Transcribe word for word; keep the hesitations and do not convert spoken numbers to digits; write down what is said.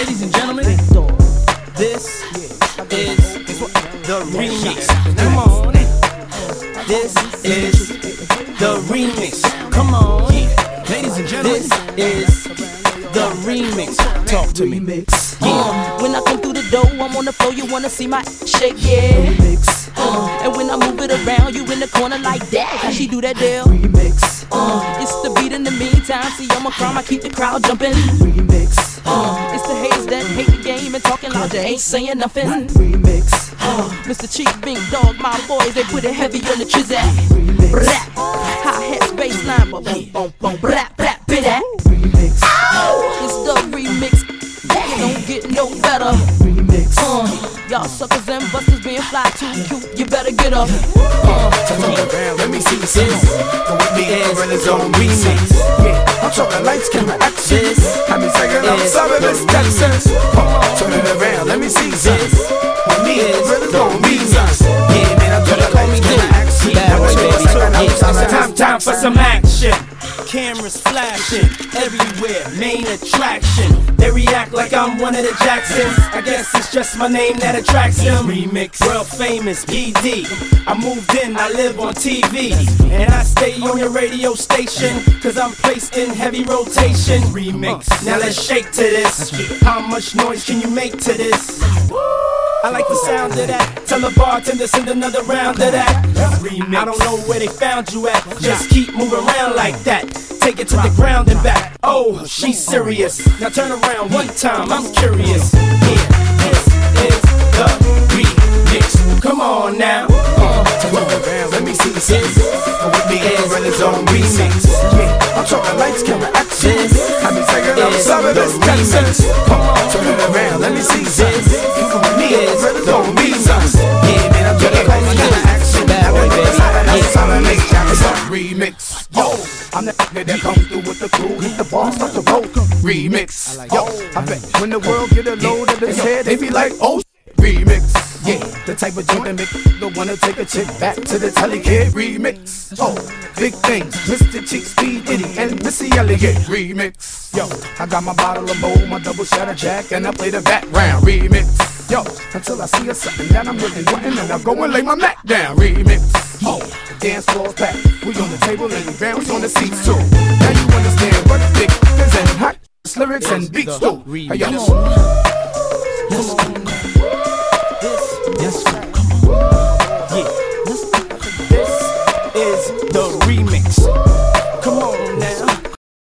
Ladies and gentlemen, this is the remix. Come on. This is the remix. Come on. Ladies and gentlemen, this is the remix. Talk to me. Remix. Uh, when I come through the door, I'm on the floor, you wanna see my shake, yeah. Remix. Uh, and when I move it around, you in the corner like that. How she do that deal? Remix. Uh, it's the beat in the meantime. See, I'm a crime, I keep the crowd jumping. Remix. Uh, it's the haters that hate the game and talking loud, you ain't saying nothing. Remix. Uh, Mister Chief, Big Dog, my boys, they put it heavy on the trizzy. Rap, hi-hats, bass line, boom, boom, boom, rap, rap, bit that. Remix. Oh, it's the remix. Don't get no better. Remix. Uh, y'all suckers and busters being fly too cute. You better get up. Uh, Turn around, let me see you see. Go with me and run his own remix. Yeah, I'm talking lights, camera, action. Have me taking up some of this Texas. Turn it around, let me see you see. With me and run his own remix. Yeah, man, I'm talking lights, camera, action. Time, time for some action. Cameras flashing everywhere, main attraction. They react like I'm one of the Jacksons. I guess it's just my name that attracts them. Remix, world famous P D. I moved in, I live on T V, and I stay on your radio station, cause I'm placed in heavy rotation. Remix, now let's shake to this. How much noise can you make to this? I like the sound of that. Tell the bartender send another round of that. Remix. I don't know where they found you at. Just keep moving around like that. Take it to the ground and back. Oh, she's serious. Now turn around one time, I'm curious. Yeah, this is the remix. Come on now. Uh, turn around, let me see you see. With me and run his own remix. Yeah, I'm talking lights, camera, action. Have me taking up some of this Texas. Turn it around, let me see you see. With me and run his own remix. Yeah, man, I'm talking lights, camera, action. Remix. Yo, I'm the nigga that come through with the crew. Hit the ball, start to roll. Remix. Yo, I bet when the world get a load of this head, they be like, oh, remix. Yeah, the type of joint that make the wanna take a chick back to the telly kid. Remix. Oh, big things, Mister Chick, Speed Diddy, and Missy Elliott. Remix. Yo, I got my bottle of Moe, my double shot of Jack, and I play the background. Remix. Yo, until I see a something that I'm really wanting, and I go and lay my Mac down. Remix. Oh, the dance floor's packed. We on the table and we bounce on the seats too. Now you understand what big is and hot lyrics and beats do. Hey, yo.